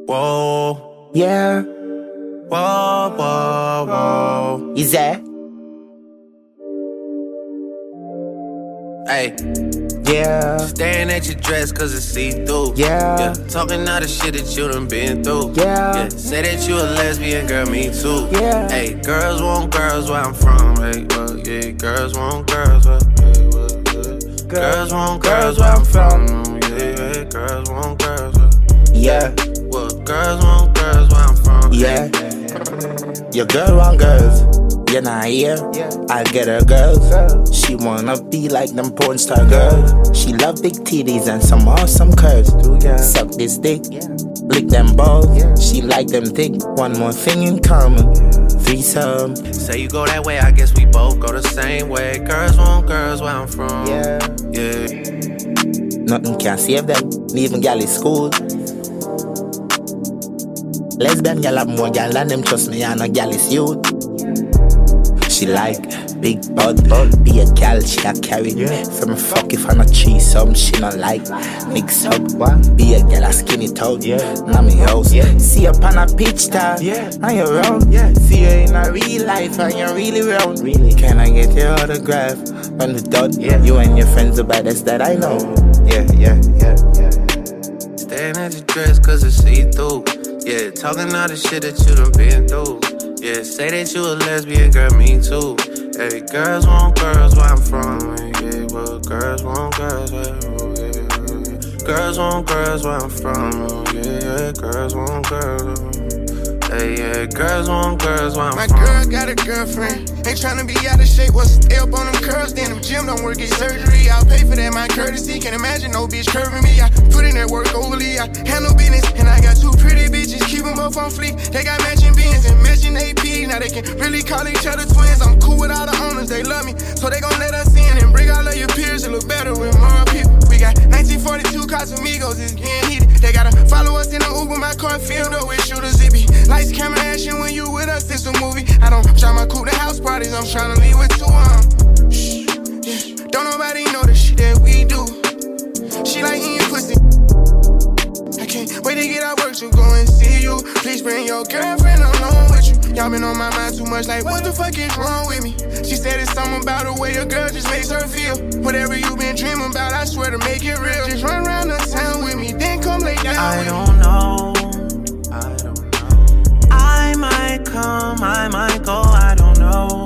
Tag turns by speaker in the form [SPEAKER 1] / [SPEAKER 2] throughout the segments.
[SPEAKER 1] Whoa.
[SPEAKER 2] Yeah.
[SPEAKER 1] Whoa, whoa, whoa.
[SPEAKER 2] Is that?
[SPEAKER 1] Hey.
[SPEAKER 2] Yeah.
[SPEAKER 1] Staring at your dress cause it's see-through.
[SPEAKER 2] Yeah.
[SPEAKER 1] Talking all the shit that you done been through.
[SPEAKER 2] Yeah.
[SPEAKER 1] Say that you a lesbian, girl, me too.
[SPEAKER 2] Yeah.
[SPEAKER 1] Hey, girls want girls where I'm from. Hey, yeah, girls want girls where Girls want girls where I'm from. Yeah, girls want girls where
[SPEAKER 2] Yeah.
[SPEAKER 1] Well, girls want girls where I'm from.
[SPEAKER 2] Yeah. Your girl want girls. You're not here. I get her girls. She wanna be like them porn star girls. She love big titties and some awesome curves. Suck this dick, lick them balls. She like them thick. One more thing in common. Threesome.
[SPEAKER 1] Say you go that way, I guess we both go the same way. Girls want girls where I'm from.
[SPEAKER 2] Yeah. Nothing can save them. Even gal is school. Lesbian gal have more gal than them. Trust me, I know gal is youth. She like big bud, be a gal, she a carry me. From a fuck if I'm a threesome, she not like mix up. Be a gal a skinny toe, now me house. See up on a pitch top, and you're round. See you in a real life, and you're really round. Can I get your autograph on the dot? You and your friends the baddest that I know. Yeah.
[SPEAKER 1] Staring at your dress cause it's see-through. Yeah, talking all the shit that you done been through. Yeah, say that you a lesbian, girl, me too. Hey, girls want girls where I'm from. Yeah, well, girls want girls where Girls want girls where I'm from. Yeah, girls want girls. Hey, yeah, girls want girls where I'm from.
[SPEAKER 3] My girl got a girlfriend. Ain't tryna be out of shape. What's the help on them curls? Then them gym don't work, get surgery. I'll pay for that, my courtesy. Can't imagine no bitch curving me. I put in that work overly. I handle business. And I got two pretty bitches. Keep them both on fleek. They got matching beans and matching AP. Now they can really call each other twins. I'm cool with all the owners. They love me. So they gon' let us in and bring all of your peers. It look better with more people. We got 1942 Casamigos. It's getting heated. They gotta follow us in the Uber. My car filled up with shooters. It be lights, camera, action. When you with us, it's a movie. I don't try my coupe to house parties. I'm tryna leave with two shh, yeah. Don't nobody know the shit that we do. She like eating pussy. I can't wait to get out work to go and see you. Please bring your girlfriend along with you. Y'all been on my mind too much, like what the fuck is wrong with me? She said it's something about the way a girl just makes her feel. Whatever you been dreaming about, I swear to make it real. Just run around the town with me, then come lay down
[SPEAKER 1] I
[SPEAKER 3] with
[SPEAKER 1] don't know. I might come, I might go, I don't know.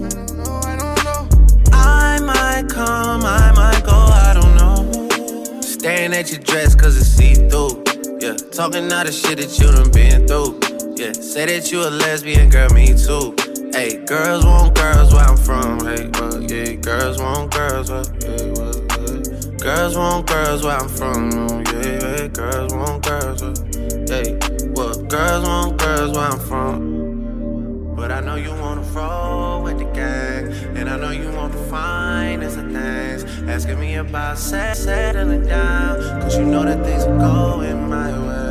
[SPEAKER 1] I might come, I might go, I don't know. Staring at your dress cause it's see-through. Yeah, talking all the shit that you done been through. Yeah, say that you a lesbian, girl, me too. Hey, girls want girls where I'm from. Hey, yeah, girls want girls where Girls want girls where I'm from. Yeah, girls want girls where Hey, well, girls want girls where I'm from. But I know you wanna roll with the gang, and I know you want the finest of things. Asking me about settling down, cause you know that things are going my way.